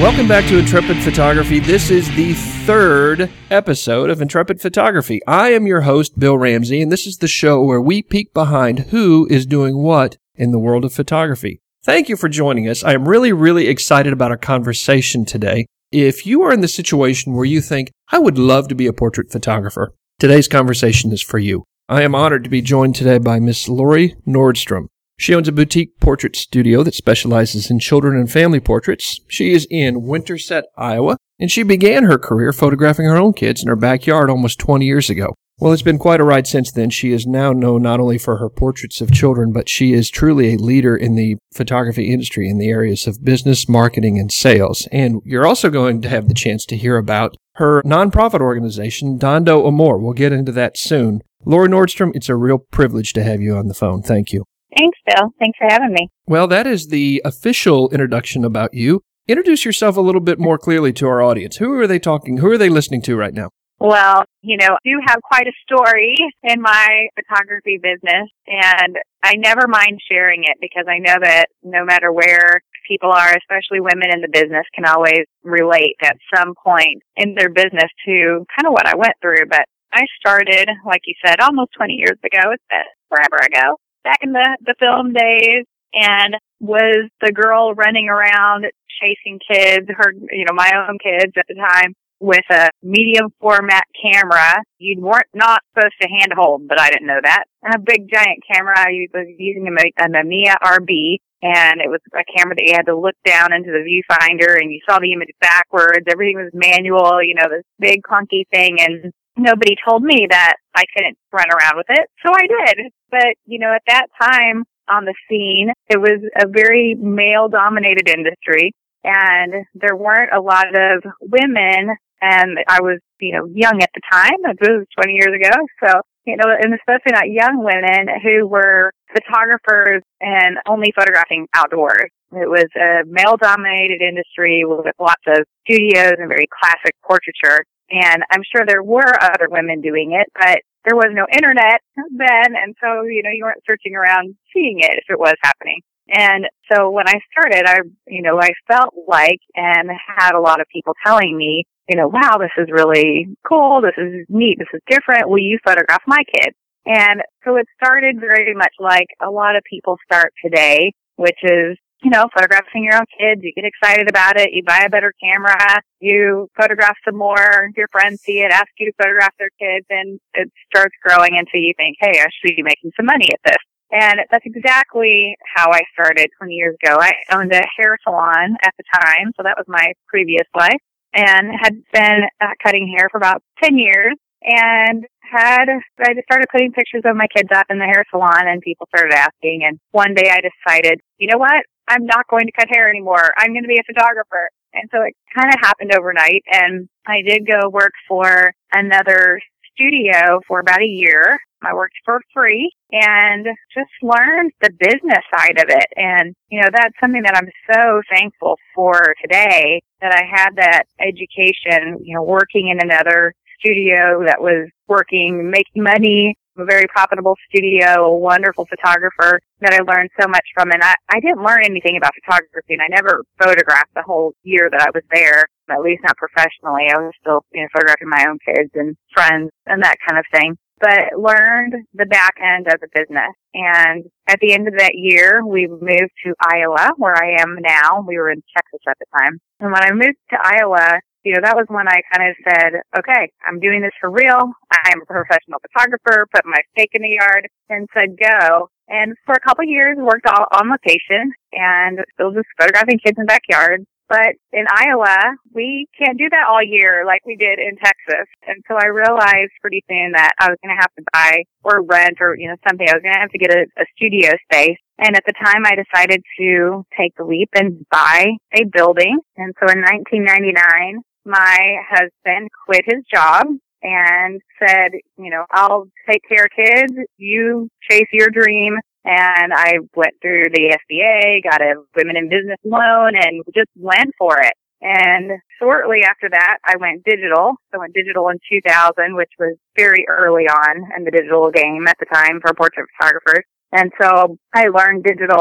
Welcome back to Intrepid Photography. This is the third episode of Intrepid Photography. I am your host, Bill Ramsey, and this is the show where we peek behind who is doing what in the world of photography. Thank you for joining us. I am really excited about our conversation today. If you are in the situation where you think, I would love to be a portrait photographer, today's conversation is for you. I am honored to be joined today by Miss Lori Nordstrom. She owns a boutique portrait studio that specializes in children and family portraits. She is in Winterset, Iowa, and she began her career photographing her own kids in her backyard almost 20 years ago. Well, it's been quite a ride since then. She is now known not only for her portraits of children, but she is truly a leader in the photography industry in the areas of business, marketing, and sales. And you're also going to have the chance to hear about her nonprofit organization, Dando Amor. We'll get into that soon. Lori Nordstrom, it's a real privilege to have you on the phone. Thank you. Thanks, Bill. Thanks for having me. Well, that is the official introduction about you. Introduce yourself a little bit more clearly to our audience. Who are they talking? Who are they listening to right now? Well, I do have quite a story in my photography business, and I never mind sharing it because I know that no matter where people are, especially women in the business, can always relate at some point in their business to kind of what I went through. But I started, like you said, almost 20 years ago. It's been forever ago. Back in the film days, and was the girl running around chasing kids, my own kids at the time, with a medium format camera. You weren't not supposed to handhold, but I didn't know that. And a big giant camera. I was using a Mamiya RB, and it was a camera that you had to look down into the viewfinder, and you saw the image backwards. Everything was manual, this big clunky thing, and nobody told me that I couldn't run around with it, so I did. But, at that time on the scene, it was a very male-dominated industry, and there weren't a lot of women, and I was, young at the time. It was 20 years ago, so, and especially not young women who were photographers and only photographing outdoors. It was a male-dominated industry with lots of studios and very classic portraiture. And I'm sure there were other women doing it, but there was no internet then. And so, you weren't searching around seeing it if it was happening. And so when I started, I felt like, and had a lot of people telling me, wow, this is really cool. This is neat. This is different. Will you photograph my kids? And so it started very much like a lot of people start today, which is, photographing your own kids. You get excited about it. You buy a better camera. You photograph some more. Your friends see it, ask you to photograph their kids, and it starts growing until you think, hey, I should be making some money at this. And that's exactly how I started 20 years ago. I owned a hair salon at the time, so that was my previous life, and had been cutting hair for about 10 years. And I just started putting pictures of my kids up in the hair salon, and people started asking. And one day I decided, you know what? I'm not going to cut hair anymore. I'm going to be a photographer. And so it kind of happened overnight. And I did go work for another studio for about a year. I worked for free and just learned the business side of it. And, that's something that I'm so thankful for today, that I had that education, working in another studio that was working, making money, a very profitable studio, a wonderful photographer that I learned so much from. And I didn't learn anything about photography, and I never photographed the whole year that I was there, at least not professionally. I was still, photographing my own kids and friends and that kind of thing, but learned the back end of the business. And at the end of that year, we moved to Iowa, where I am now. We were in Texas at the time. And when I moved to Iowa, that was when I kind of said, okay, I'm doing this for real. I'm a professional photographer, put my stake in the yard, and said go. And for a couple of years, worked all on location and still just photographing kids in backyards. But in Iowa, we can't do that all year like we did in Texas. And so I realized pretty soon that I was going to have to buy or rent or, something. I was going to have to get a studio space. And at the time, I decided to take the leap and buy a building. And so in 1999, my husband quit his job and said, I'll take care of kids. You chase your dream. And I went through the SBA, got a women in business loan, and just went for it. And shortly after that, I went digital. So I went digital in 2000, which was very early on in the digital game at the time for portrait photographers. And so I learned digital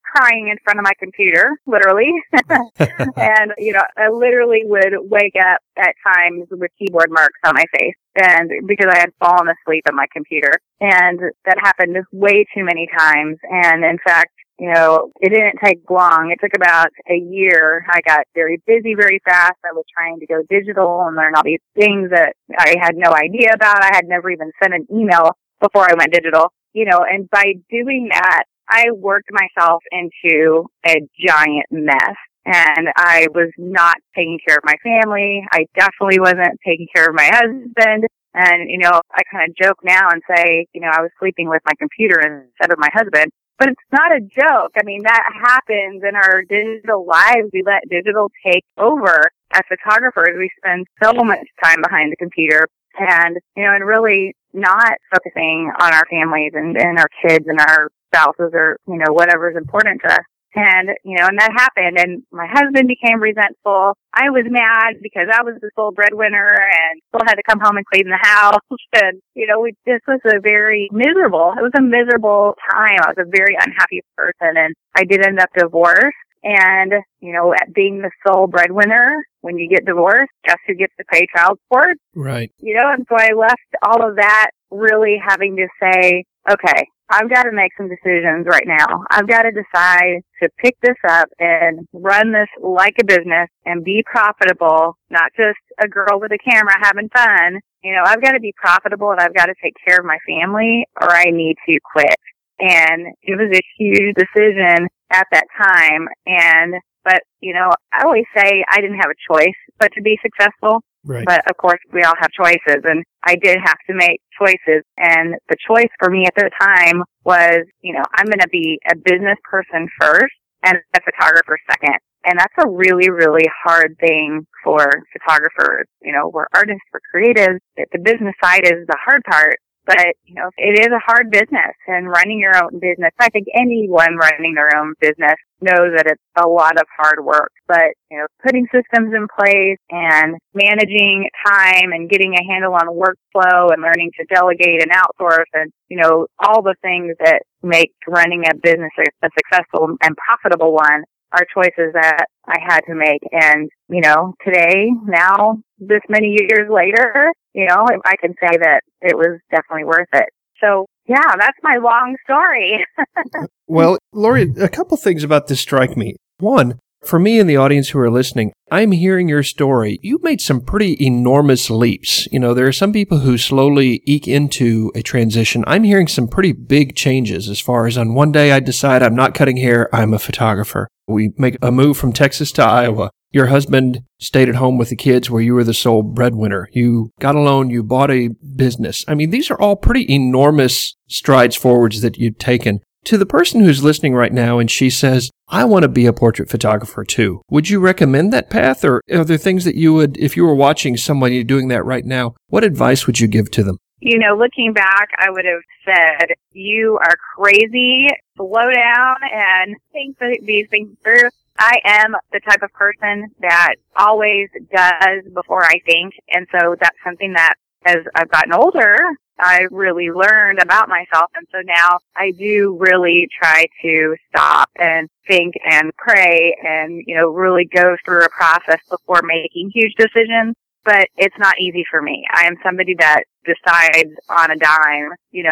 crying in front of my computer, literally. And, I literally would wake up at times with keyboard marks on my face, and because I had fallen asleep at my computer. And that happened way too many times. And in fact, it didn't take long. It took about a year. I got very busy very fast. I was trying to go digital and learn all these things that I had no idea about. I had never even sent an email before I went digital, and by doing that, I worked myself into a giant mess. And I was not taking care of my family. I definitely wasn't taking care of my husband. And, I kind of joke now and say, I was sleeping with my computer instead of my husband. But it's not a joke. I mean, that happens in our digital lives. We let digital take over. As photographers, we spend so much time behind the computer and, and really not focusing on our families and our kids and our spouses or, whatever's important to us. And, and that happened, and my husband became resentful. I was mad because I was the sole breadwinner and still had to come home and clean the house. And, this was it was a miserable time. I was a very unhappy person, and I did end up divorced. And, at being the sole breadwinner, when you get divorced, guess who gets to pay child support? Right. And so I left all of that really having to say, okay, I've got to make some decisions right now. I've got to decide to pick this up and run this like a business and be profitable, not just a girl with a camera having fun. I've got to be profitable and I've got to take care of my family or I need to quit. And it was a huge decision at that time. But I always say I didn't have a choice but to be successful. Right. But of course, we all have choices, and I did have to make choices. And the choice for me at the time was, I'm going to be a business person first and a photographer second. And that's a really, really hard thing for photographers. We're artists, we're creatives. The business side is the hard part. But, it is a hard business, and running your own business, I think anyone running their own business knows that it's a lot of hard work. But, putting systems in place and managing time and getting a handle on workflow and learning to delegate and outsource and, all the things that make running a business a successful and profitable one are choices that I had to make. And, today, now, this many years later, I can say that it was definitely worth it. So, yeah, that's my long story. Well, Lori, a couple things about this strike me. One, for me and the audience who are listening, I'm hearing your story. You've made some pretty enormous leaps. There are some people who slowly eke into a transition. I'm hearing some pretty big changes as far as on one day I decide I'm not cutting hair, I'm a photographer. We make a move from Texas to Iowa. Your husband stayed at home with the kids where you were the sole breadwinner. You got a loan, you bought a business. I mean, these are all pretty enormous strides forwards that you've taken. To the person who's listening right now and she says, I want to be a portrait photographer too, would you recommend that path? Or are there things that you would, if you were watching somebody doing that right now, what advice would you give to them? Looking back, I would have said, you are crazy, slow down and think these things through. I am the type of person that always does before I think. And so that's something that as I've gotten older, I really learned about myself. And so now I do really try to stop and think and pray and, really go through a process before making huge decisions. But it's not easy for me. I am somebody that decides on a dime,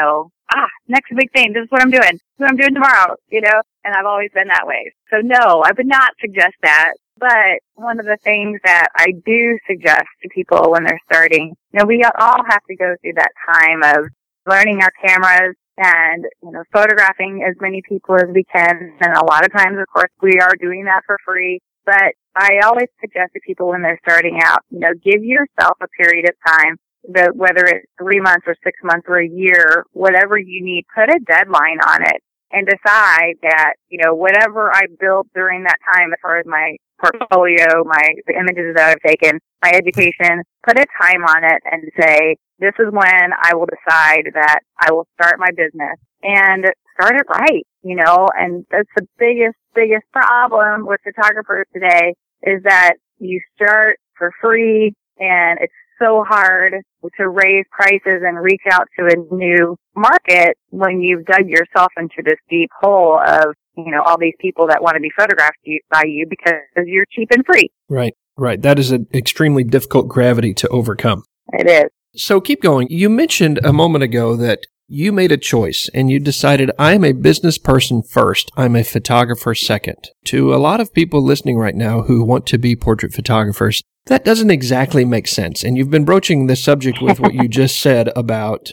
next big thing. This is what I'm doing. This is what I'm doing tomorrow, and I've always been that way. So no, I would not suggest that. But one of the things that I do suggest to people when they're starting, we all have to go through that time of learning our cameras and, photographing as many people as we can. And a lot of times, of course, we are doing that for free. But I always suggest to people when they're starting out, give yourself a period of time, whether it's 3 months or 6 months or a year, whatever you need, put a deadline on it and decide that, whatever I built during that time as far as my portfolio, the images that I've taken, my education, put a time on it and say, this is when I will decide that I will start my business and start it right, and that's the biggest problem with photographers today is that you start for free and it's so hard to raise prices and reach out to a new market when you've dug yourself into this deep hole of all these people that want to be photographed by you because you're cheap and free. Right, right. That is an extremely difficult gravity to overcome. It is. So keep going. You mentioned a moment ago that you made a choice and you decided, I'm a business person first. I'm a photographer second. To a lot of people listening right now who want to be portrait photographers, that doesn't exactly make sense. And you've been broaching the subject with what you just said about,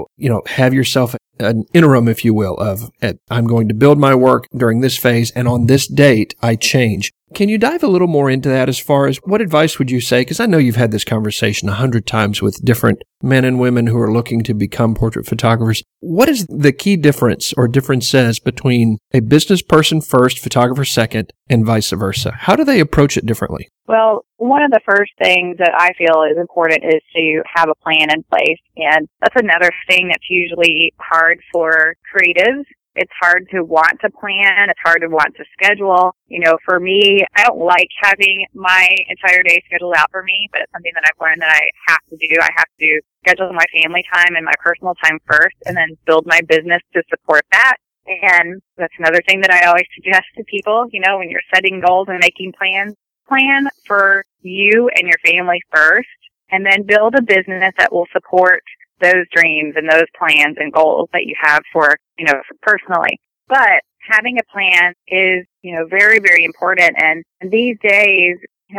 have yourself an interim, if you will, of I'm going to build my work during this phase, and on this date, I change. Can you dive a little more into that as far as what advice would you say? Because I know you've had this conversation 100 times with different men and women who are looking to become portrait photographers. What is the key difference or differences between a business person first, photographer second, and vice versa? How do they approach it differently? Well, one of the first things that I feel is important is to have a plan in place. And that's another thing that's usually hard for creatives. It's hard to want to plan. It's hard to want to schedule. For me, I don't like having my entire day scheduled out for me, but it's something that I've learned that I have to do. I have to schedule my family time and my personal time first, and then build my business to support that. And that's another thing that I always suggest to people, when you're setting goals and making plans, plan for you and your family first, and then build a business that will support those dreams and those plans and goals that you have for personally. But having a plan is, very, very important. And these days,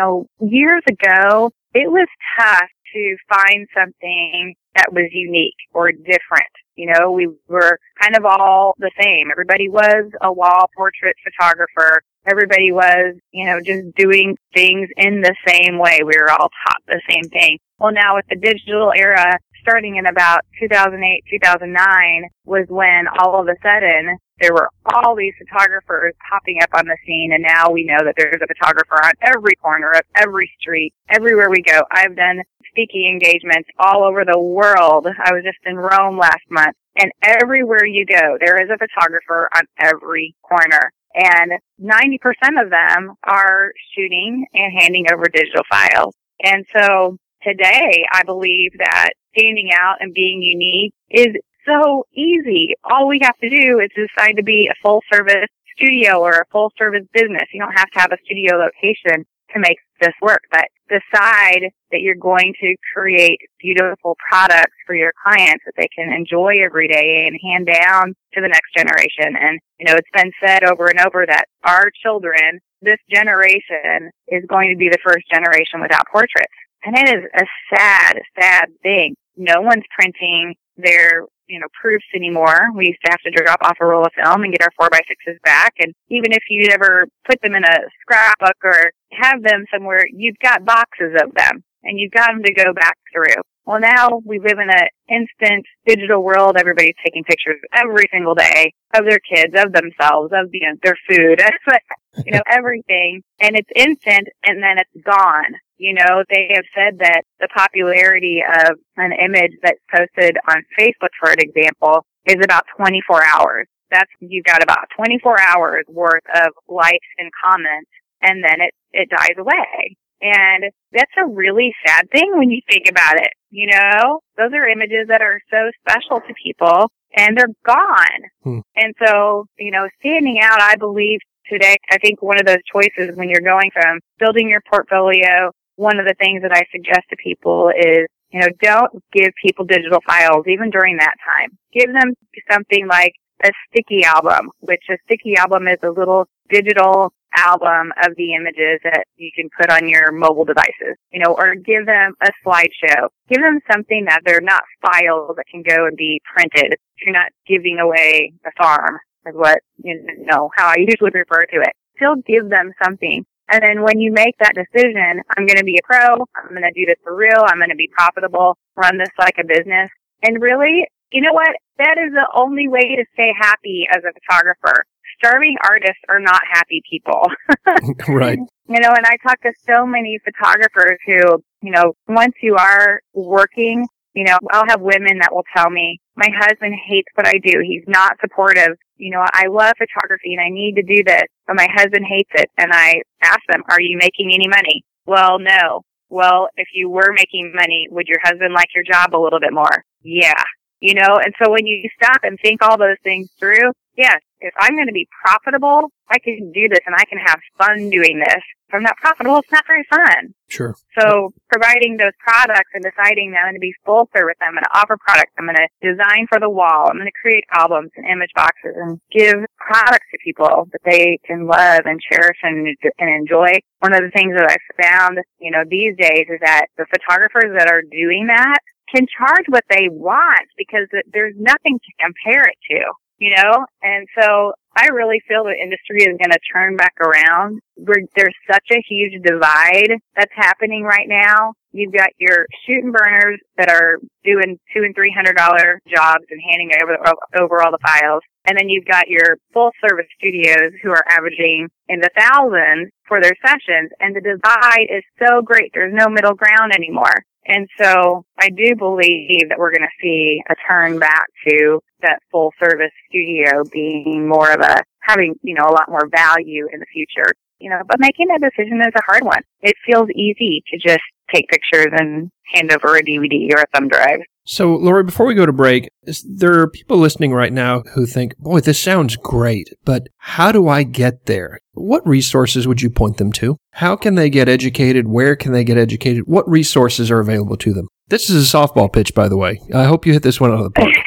years ago, it was tough to find something that was unique or different. We were kind of all the same. Everybody was a wall portrait photographer. Everybody was, just doing things in the same way. We were all taught the same thing. Well, now with the digital era, starting in about 2008, 2009 was when all of a sudden there were all these photographers popping up on the scene. And now we know that there's a photographer on every corner of every street, everywhere we go. I've done speaking engagements all over the world. I was just in Rome last month. And everywhere you go, there is a photographer on every corner. And 90% of them are shooting and handing over digital files. And so today, I believe that standing out and being unique is so easy. All we have to do is decide to be a full-service studio or a full-service business. You don't have to have a studio location to make this work, but decide that you're going to create beautiful products for your clients that they can enjoy every day and hand down to the next generation. And, it's been said over and over that our children, this generation, is going to be the first generation without portraits. And it is a sad, sad thing. No one's printing their, proofs anymore. We used to have to drop off a roll of film and get our 4x6s back. And even if you ever put them in a scrapbook or have them somewhere, you've got boxes of them and you've got them to go back through. Well, now we live in an instant digital world. Everybody's taking pictures every single day of their kids, of themselves, of their food, everything. And it's instant and then it's gone. They have said that the popularity of an image that's posted on Facebook, for an example, is about 24 hours. You've got about 24 hours worth of likes and comments, and then it dies away. And that's a really sad thing when you think about it. Those are images that are so special to people, and they're gone. And so, standing out, I believe today, I think one of those choices when you're going from building your portfolio, one of the things that I suggest to people is, don't give people digital files even during that time. Give them something like a sticky album, which a sticky album is a little digital album of the images that you can put on your mobile devices, or give them a slideshow. Give them something that they're not files that can go and be printed. You're not giving away a farm, is what, how I usually refer to it. Still give them something. And then when you make that decision, I'm going to be a pro, I'm going to do this for real, I'm going to be profitable, run this like a business. And really, you know what? That is the only way to stay happy as a photographer. Starving artists are not happy people. Right. And I talk to so many photographers who, once you are working, I'll have women that will tell me, my husband hates what I do. He's not supportive. I love photography and I need to do this, but my husband hates it. And I ask them, are you making any money? Well, no. Well, if you were making money, would your husband like your job a little bit more? Yeah. And so when you stop and think all those things through, yes, if I'm going to be profitable, I can do this and I can have fun doing this. If I'm not profitable, it's not very fun. Sure. So providing those products and deciding that I'm going to be full service, I'm going to offer products, I'm going to design for the wall, I'm going to create albums and image boxes and give products to people that they can love and cherish and enjoy. One of the things that I've found, these days is that the photographers that are doing that can charge what they want because there's nothing to compare it to. And so I really feel the industry is going to turn back around. There's such a huge divide that's happening right now. You've got your shoot and burners that are doing $200 and $300 jobs and handing over all the files. And then you've got your full service studios who are averaging in the thousands for their sessions. And the divide is so great. There's no middle ground anymore. And so I do believe that we're going to see a turn back to that full service studio being more of having a lot more value in the future. But making that decision is a hard one. It feels easy to just take pictures and hand over a DVD or a thumb drive. So, Lori, before we go to break, there are people listening right now who think, boy, this sounds great, but how do I get there? What resources would you point them to? How can they get educated? Where can they get educated? What resources are available to them? This is a softball pitch, by the way. I hope you hit this one out of the park.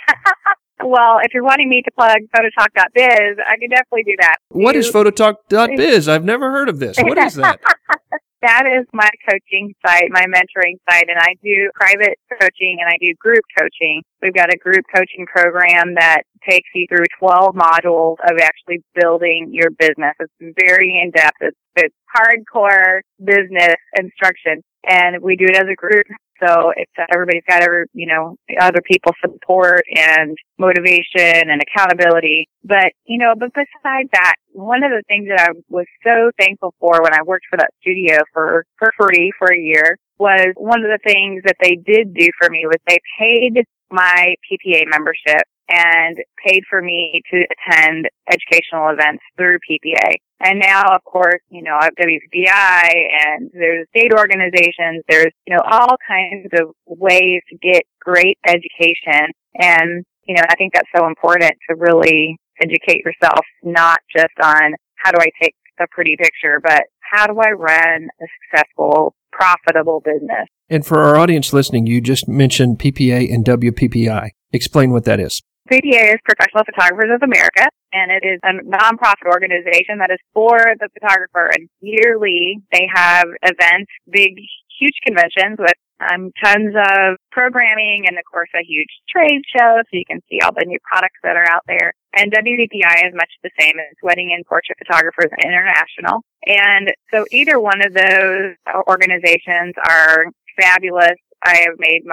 Well, if you're wanting me to plug Phototalk.biz, I can definitely do that. What is Phototalk.biz? I've never heard of this. What is that? That is my coaching site, my mentoring site, and I do private coaching and I do group coaching. We've got a group coaching program that takes you through 12 modules of actually building your business. It's very in-depth. It's hardcore business instruction, and we do it as a group. So it's everybody's got other people's support and motivation and accountability. But besides that, one of the things that I was so thankful for when I worked for that studio for free for a year was one of the things that they did do for me was they paid my PPA membership and paid for me to attend educational events through PPA. And now, of course, I have WPI and there's state organizations. There's, all kinds of ways to get great education. And, I think that's so important to really educate yourself, not just on how do I take a pretty picture, but how do I run a successful, profitable business? And for our audience listening, you just mentioned PPA and WPPI. Explain what that is. PPA is Professional Photographers of America, and it is a nonprofit organization that is for the photographer. And yearly, they have events, big, huge conventions with tons of programming and, of course, a huge trade show so you can see all the new products that are out there. And WPPI is much the same as Wedding and Portrait Photographers International. And so either one of those organizations are fabulous. I have made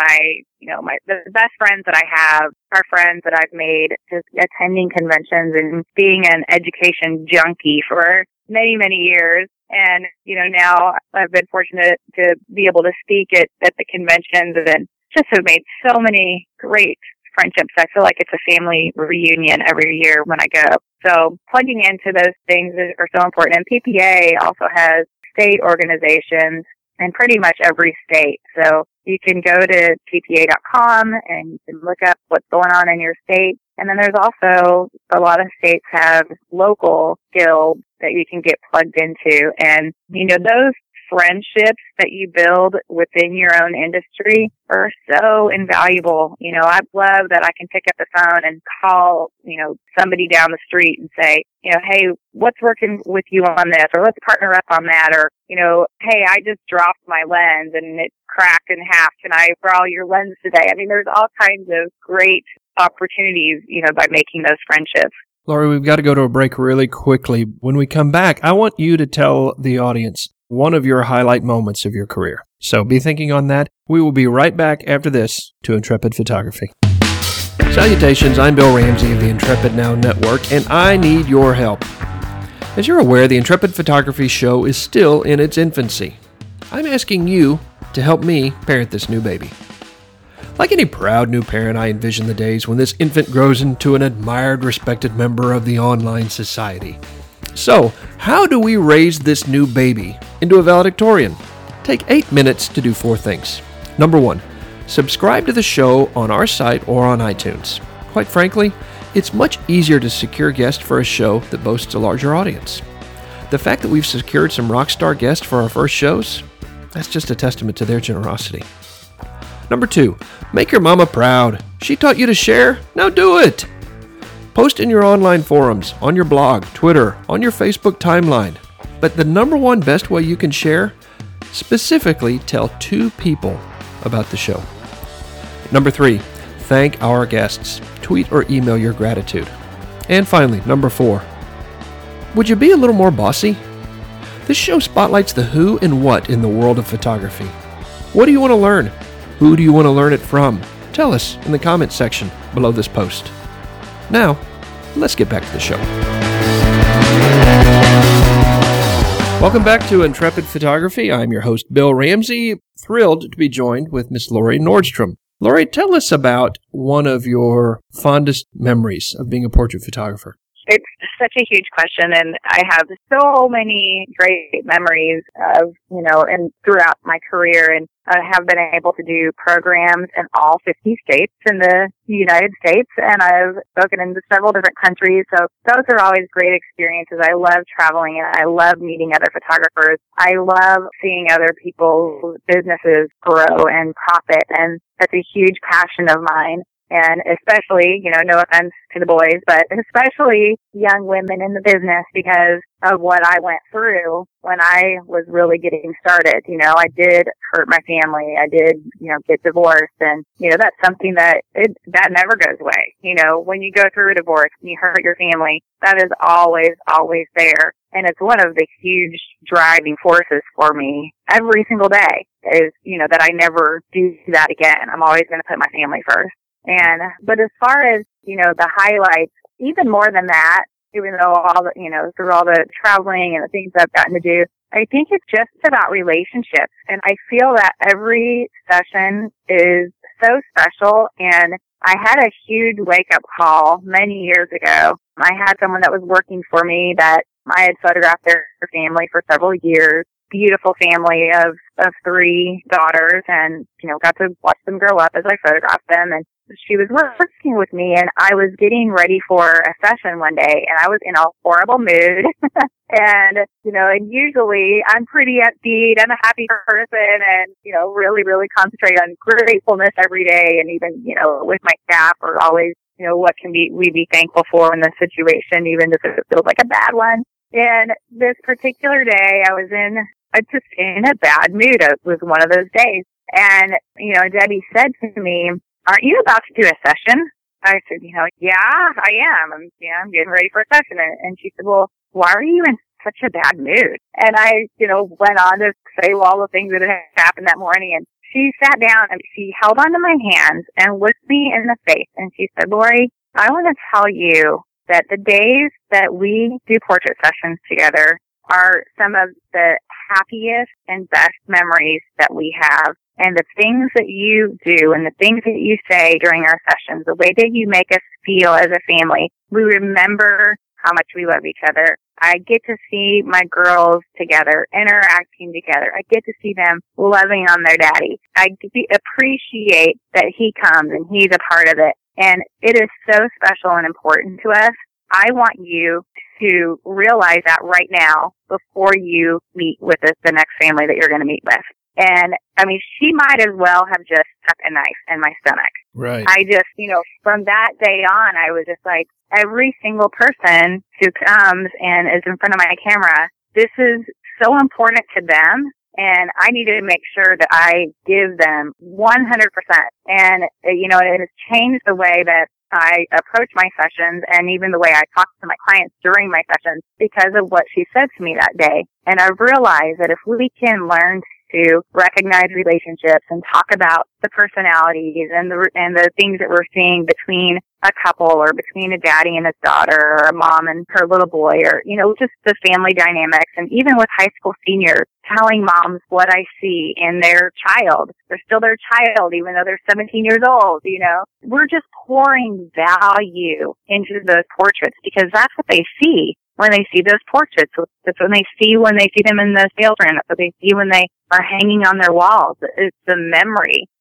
the best friends that I have are friends that I've made just attending conventions and being an education junkie for many, many years. And, now I've been fortunate to be able to speak at the conventions and just have made so many great friendships. I feel like it's a family reunion every year when I go. So plugging into those things are so important. And PPA also has state organizations in pretty much every state. So you can go to ppa.com and you can look up what's going on in your state. And then there's also a lot of states have local guilds that you can get plugged into. And, those friendships that you build within your own industry are so invaluable. I love that I can pick up the phone and call, somebody down the street and say, hey, what's working with you on this? Or let's partner up on that. Or, hey, I just dropped my lens and it cracked in half. Can I borrow your lens today? I mean, there's all kinds of great opportunities, by making those friendships. Lori, we've got to go to a break really quickly. When we come back, I want you to tell the audience one of your highlight moments of your career. So be thinking on that. We will be right back after this to Intrepid Photography. Salutations, I'm Bill Ramsey of the Intrepid Now Network, and I need your help. As you're aware, the Intrepid Photography Show is still in its infancy. I'm asking you to help me parent this new baby. Like any proud new parent, I envision the days when this infant grows into an admired, respected member of the online society. So, how do we raise this new baby into a valedictorian? Take 8 minutes to do 4 things. Number 1, subscribe to the show on our site or on iTunes. Quite frankly, It's much easier to secure guests for a show that boasts a larger audience. The fact that we've secured some rock star guests for our first shows, that's just a testament to their generosity. Number 2, make your mama proud. She taught you to share, now do it. Post in your online forums, on your blog, Twitter, on your Facebook timeline. But the number one best way you can share, specifically tell 2 people about the show. Number 3, thank our guests. Tweet or email your gratitude. And finally, number 4, would you be a little more bossy? This show spotlights the who and what in the world of photography. What do you want to learn? Who do you want to learn it from? Tell us in the comments section below this post. Now, let's get back to the show. Welcome back to Intrepid Photography. I'm your host, Bill Ramsey. Thrilled to be joined with Miss Lori Nordstrom. Lori, tell us about one of your fondest memories of being a portrait photographer. It's such a huge question, and I have so many great memories of, and throughout my career, and I have been able to do programs in all 50 states in the United States, and I've spoken in several different countries, so those are always great experiences. I love traveling, and I love meeting other photographers. I love seeing other people's businesses grow and profit, and that's a huge passion of mine. And especially, no offense to the boys, but especially young women in the business because of what I went through when I was really getting started. I did hurt my family. I did, get divorced. And, that's something that never goes away. When you go through a divorce and you hurt your family, that is always, always there. And it's one of the huge driving forces for me every single day is, that I never do that again. I'm always going to put my family first. But as far as, the highlights, even more than that, even though through all the traveling and the things I've gotten to do, I think it's just about relationships. And I feel that every session is so special. And I had a huge wake-up call many years ago. I had someone that was working for me that I had photographed their family for several years. Beautiful family of 3 daughters, and, got to watch them grow up as I photographed them. And she was working with me, and I was getting ready for a session one day, and I was in a horrible mood. And, and usually I'm pretty upbeat. I'm a happy person and, really, really concentrate on gratefulness every day. And even, with my staff are always, what can we be thankful for in this situation, even if it feels like a bad one. And this particular day I was just in a bad mood. It was one of those days. And, Debbie said to me, "Aren't you about to do a session?" I said, "Yeah, I am. I'm getting ready for a session." And she said, "Well, why are you in such a bad mood?" And I, went on to say all the things that had happened that morning. And she sat down and she held onto my hands and looked me in the face. And she said, "Lori, I want to tell you that the days that we do portrait sessions together are some of the happiest and best memories that we have. And the things that you do and the things that you say during our sessions, the way that you make us feel as a family, we remember how much we love each other. I get to see my girls together, interacting together. I get to see them loving on their daddy. I appreciate that he comes and he's a part of it. And it is so special and important to us. I want you to realize that right now before you meet with the next family that you're going to meet with." And, she might as well have just stuck a knife in my stomach. Right. I just, from that day on, I was just like, every single person who comes and is in front of my camera, this is so important to them. And I need to make sure that I give them 100%. And, it has changed the way that I approach my sessions and even the way I talk to my clients during my sessions because of what she said to me that day. And I realized that if we can learn to recognize relationships and talk about the personalities and the things that we're seeing between a couple or between a daddy and his daughter or a mom and her little boy or, just the family dynamics. And even with high school seniors, telling moms what I see in their child. They're still their child, even though they're 17 years old, We're just pouring value into those portraits because that's what they see when they see those portraits. That's when they see them in the sales room. That's what they see when they are hanging on their walls. It's the memory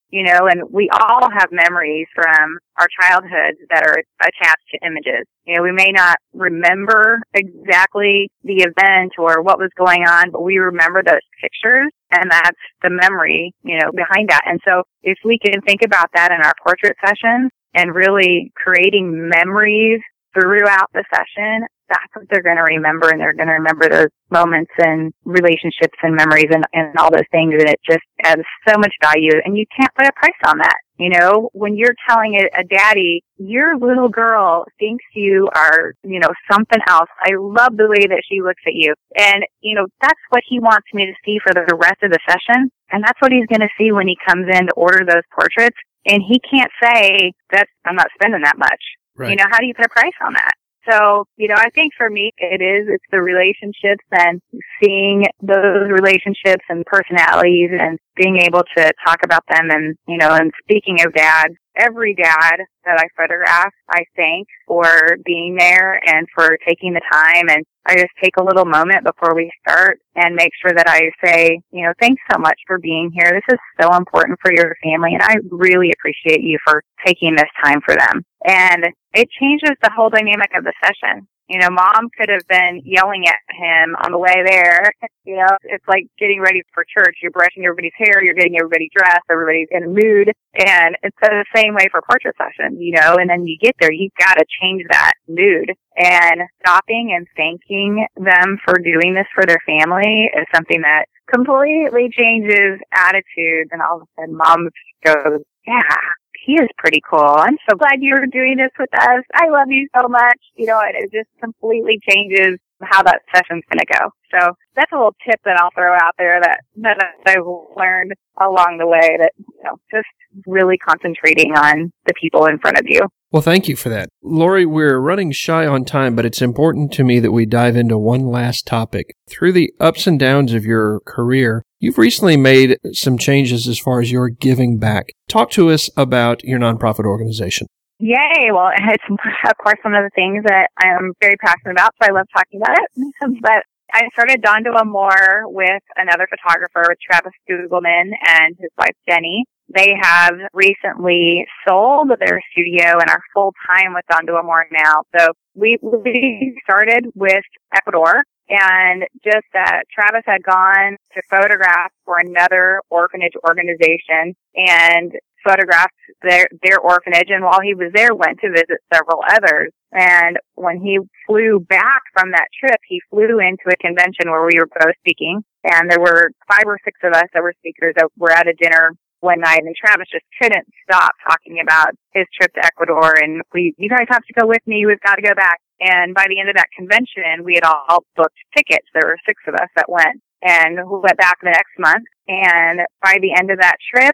and we all have memories from our childhoods that are attached to images. We may not remember exactly the event or what was going on, but we remember those pictures, and that's the memory, behind that. And so if we can think about that in our portrait sessions and really creating memories throughout the session, that's what they're going to remember, and they're going to remember those moments and relationships and memories and all those things, and it just adds so much value, and you can't put a price on that. When you're telling a daddy, your little girl thinks you are, something else. I love the way that she looks at you. And, that's what he wants me to see for the rest of the session. And that's what he's going to see when he comes in to order those portraits. And he can't say that I'm not spending that much. Right. How do you put a price on that? So, I think for me, it's the relationships and seeing those relationships and personalities and being able to talk about them. And, and speaking of dads, every dad that I photograph, I thank for being there and for taking the time. And I just take a little moment before we start and make sure that I say, thanks so much for being here. This is so important for your family, and I really appreciate you for taking this time for them. And it changes the whole dynamic of the session. Mom could have been yelling at him on the way there. It's like getting ready for church. You're brushing everybody's hair. You're getting everybody dressed. Everybody's in a mood. And it's the same way for portrait session, and then you get there, you've got to change that mood. And stopping and thanking them for doing this for their family is something that completely changes attitudes. And all of a sudden, Mom goes, yeah, he is pretty cool. I'm so glad you're doing this with us. I love you so much. It just completely changes how that session's going to go. So that's a little tip that I'll throw out there that I've learned along the way, that, just really concentrating on the people in front of you. Well, thank you for that. Lori, we're running shy on time, but it's important to me that we dive into one last topic. Through the ups and downs of your career, you've recently made some changes as far as your giving back. Talk to us about your nonprofit organization. Yay. Well, it's, of course, one of the things that I am very passionate about, so I love talking about it. But I started Dondoa Moore with another photographer, with Travis Gugelman and his wife, Jenny. They have recently sold their studio and are full-time with Dondoa Moore now. So we started with Ecuador, and just that Travis had gone to photograph for another orphanage organization and photographed their orphanage, and while he was there, went to visit several others. And when he flew back from that trip, he flew into a convention where we were both speaking, and there were 5 or 6 of us that were speakers that were at a dinner one night, and Travis just couldn't stop talking about his trip to Ecuador, and you guys have to go with me, we've got to go back. And by the end of that convention, we had all booked tickets. There were 6 of us that went, and we went back the next month. And by the end of that trip,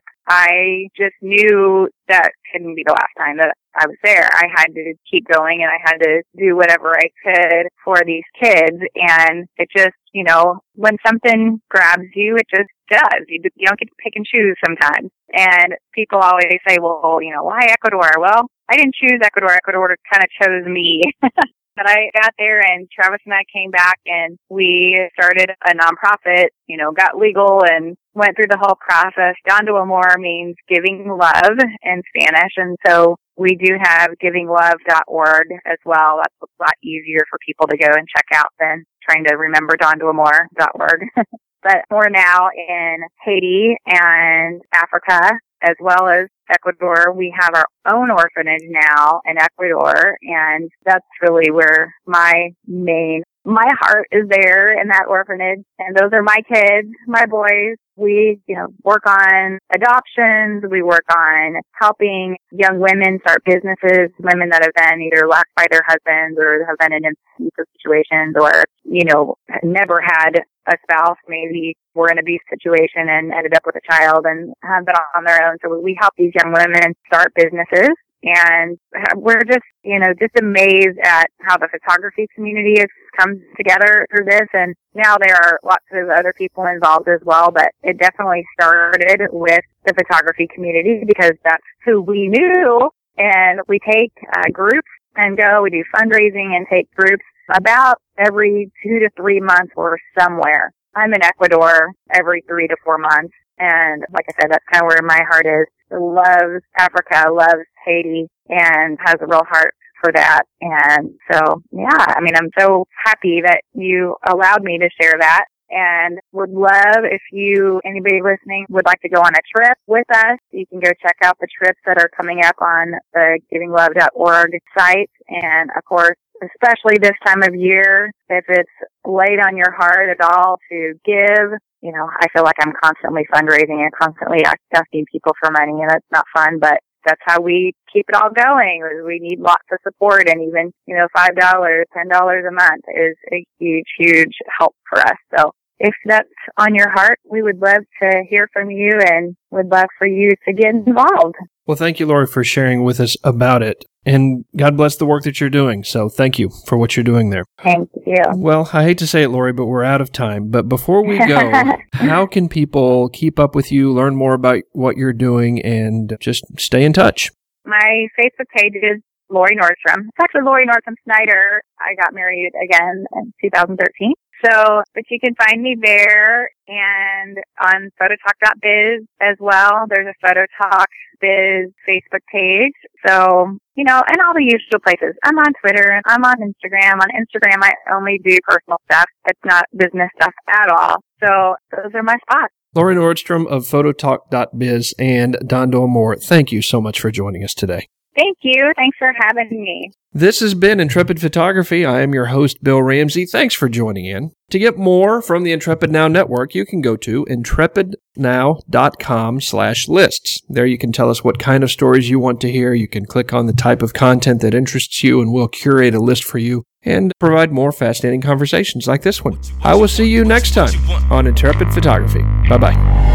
I just knew that couldn't be the last time that I was there. I had to keep going, and I had to do whatever I could for these kids. And it just, when something grabs you, it just does. You don't get to pick and choose sometimes. And people always say, well, why Ecuador? Well, I didn't choose Ecuador. Ecuador kind of chose me. But I got there, and Travis and I came back, and we started a nonprofit, got legal and went through the whole process. Dondoa Moore means giving love in Spanish, and so we do have givinglove.org as well. That's a lot easier for people to go and check out than trying to remember dondoamore.org. But we're now in Haiti and Africa, as well as Ecuador. We have our own orphanage now in Ecuador, and that's really where my heart is there in that orphanage. And those are my kids, my boys. We, work on adoptions. We work on helping young women start businesses, women that have been either left by their husbands or have been in abusive situations, or, never had a spouse, maybe were in an abuse situation and ended up with a child and have been on their own. So we help these young women start businesses. And we're just, just amazed at how the photography community has come together through this. And now there are lots of other people involved as well, but it definitely started with the photography community because that's who we knew. And we take groups and we do fundraising and take groups about every 2 to 3 months or somewhere. I'm in Ecuador every 3 to 4 months. And like I said, that's kind of where my heart is. loves Africa, loves Haiti, and has a real heart for that. And so, yeah, I mean, I'm so happy that you allowed me to share that, and would love if anybody listening would like to go on a trip with us. You can go check out the trips that are coming up on the givinglove.org site. And of course, especially this time of year, if it's laid on your heart at all to give, I feel like I'm constantly fundraising and constantly asking people for money, and that's not fun, but that's how we keep it all going. We need lots of support, and even, $5, $10 a month is a huge, huge help for us. So if that's on your heart, we would love to hear from you and would love for you to get involved. Well, thank you, Lori, for sharing with us about it. And God bless the work that you're doing. So thank you for what you're doing there. Thank you. Well, I hate to say it, Lori, but we're out of time. But before we go, how can people keep up with you, learn more about what you're doing, and just stay in touch? My Facebook page is Lori Nordstrom. It's actually Lori Nordstrom Snyder. I got married again in 2013. But you can find me there and on phototalk.biz as well. There's a Phototalk Biz Facebook page. So, and all the usual places. I'm on Twitter. I'm on Instagram. On Instagram, I only do personal stuff. It's not business stuff at all. So those are my spots. Lori Nordstrom of phototalk.biz and Don Dole Moore, thank you so much for joining us today. Thank you. Thanks for having me. This has been Intrepid Photography. I am your host, Bill Ramsey. Thanks for joining in. To get more from the Intrepid Now Network, you can go to intrepidnow.com/lists. There you can tell us what kind of stories you want to hear. You can click on the type of content that interests you, and we'll curate a list for you and provide more fascinating conversations like this one. I will see you next time on Intrepid Photography. Bye-bye.